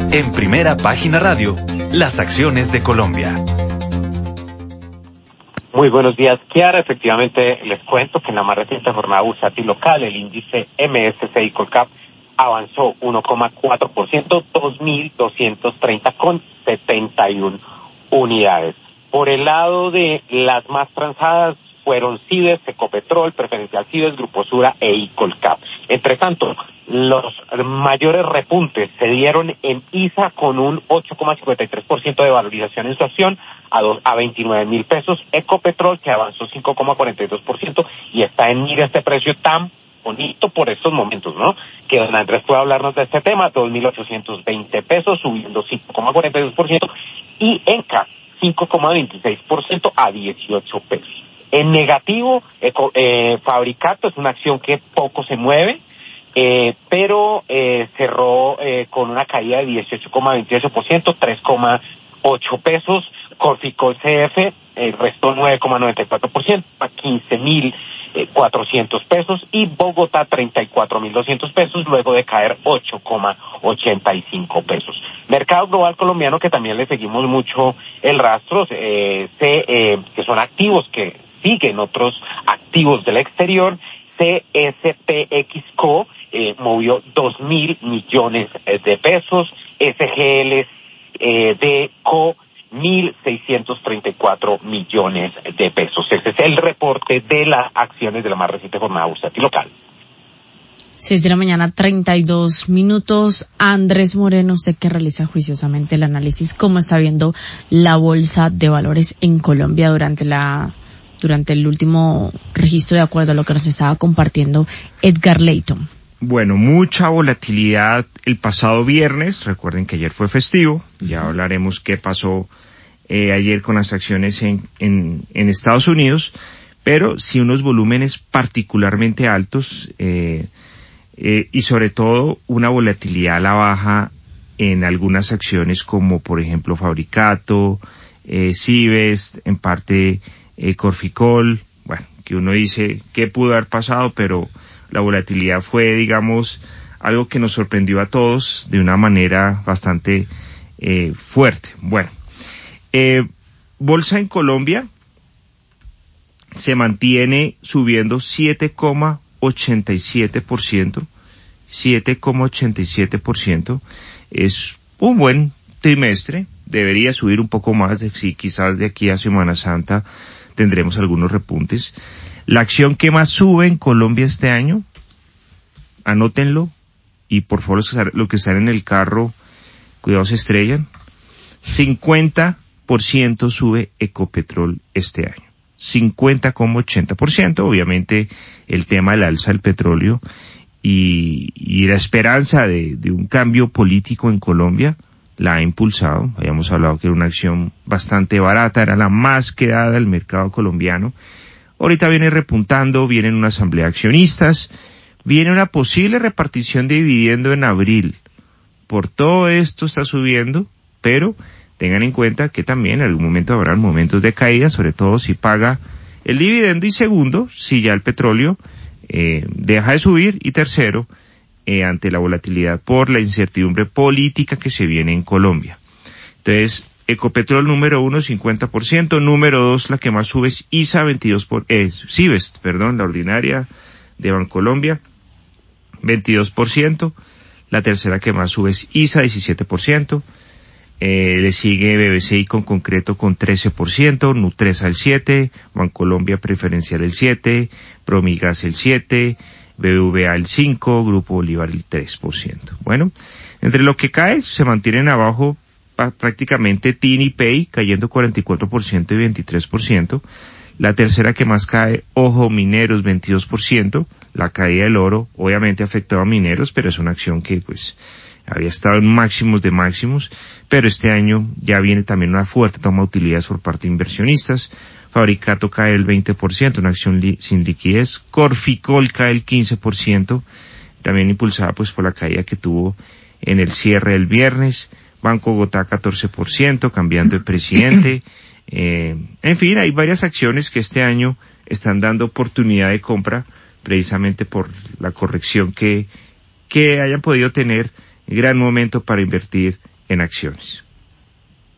En Primera Página Radio, las acciones de Colombia. Muy buenos días, Kiara. Efectivamente, les cuento que en la más reciente jornada bursátil local, el índice MSCI Colcap avanzó 1,4%, 2.230,71 unidades. Por el lado de las más transadas fueron Cides, Ecopetrol, Preferencial Cides, Grupo Sura e Icolcap. Entre tanto, los mayores repuntes se dieron en ISA con un 8,53% de valorización en su acción a 29.000 pesos, Ecopetrol que avanzó 5,42% y está en mira este precio tan bonito por estos momentos, ¿no? Que don Andrés puede hablarnos de este tema, 2.820 pesos, subiendo 5,42%, y Enca 5,26% a 18 pesos. En negativo, Fabricato es una acción que poco se mueve, pero cerró con una caída de 18,28%, 3,8 pesos. Corficol CF restó 9,94% a 15.400 pesos y Bogotá 34.200 pesos luego de caer 8,85 pesos. Mercado global colombiano, que también le seguimos mucho el rastro, que son activos que siguen otros activos del exterior. CSPXCO movió 2.000 millones de pesos, SGL de CO 1.634 millones de pesos. Este es el reporte de las acciones de la más reciente jornada bursátil local. 6:32 a.m. Andrés Moreno, usted que realiza juiciosamente el análisis, ¿cómo está viendo la bolsa de valores en Colombia durante el último registro, de acuerdo a lo que nos estaba compartiendo Edgar Leyton? Bueno, mucha volatilidad el pasado viernes. Recuerden que ayer fue festivo. Ya hablaremos qué pasó ayer con las acciones en Estados Unidos. Pero sí unos volúmenes particularmente altos y sobre todo una volatilidad a la baja en algunas acciones como por ejemplo Fabricato, Cibest, en parte Corficol. Bueno, que uno dice qué pudo haber pasado, pero la volatilidad fue, digamos, algo que nos sorprendió a todos de una manera bastante fuerte. Bueno, bolsa en Colombia se mantiene subiendo 7,87%. 7,87%. Es un buen trimestre. Debería subir un poco más, si quizás de aquí a Semana Santa tendremos algunos repuntes. La acción que más sube en Colombia este año, anótenlo, y por favor los que están en el carro, cuidado se estrellan, 50% sube Ecopetrol este año. 50,80%, obviamente el tema del alza del petróleo y la esperanza de un cambio político en Colombia la ha impulsado. Habíamos hablado que era una acción bastante barata, era la más quedada del mercado colombiano. Ahorita viene repuntando, vienen una asamblea de accionistas, viene una posible repartición de dividendo en abril. Por todo esto está subiendo, pero tengan en cuenta que también en algún momento habrán momentos de caída, sobre todo si paga el dividendo, y segundo, si ya el petróleo deja de subir, y tercero, ante la volatilidad por la incertidumbre política que se viene en Colombia. Entonces, Ecopetrol número 1, 50%, número 2, la que más sube es ISA, Cibest, la ordinaria de Bancolombia, 22%, la tercera que más sube es ISA, 17%, le sigue BBCI con concreto con 13%, Nutresa el 7%, Bancolombia Preferencial el 7%, Promigas el 7%, BBVA el 5%, Grupo Bolívar el 3%. Bueno, entre lo que cae, se mantienen abajo prácticamente TIN y Pay, cayendo 44% y 23%. La tercera que más cae, Ojo Mineros, 22%. La caída del oro, obviamente afectó a mineros, pero es una acción que pues había estado en máximos de máximos, pero este año ya viene también una fuerte toma de utilidades por parte de inversionistas. Fabricato cae el 20%, una acción sin liquidez. Corficol cae el 15%, también impulsada pues por la caída que tuvo en el cierre del viernes. Banco Bogotá 14%, cambiando de presidente. En fin, hay varias acciones que este año están dando oportunidad de compra precisamente por la corrección que hayan podido tener. Gran momento para invertir en acciones.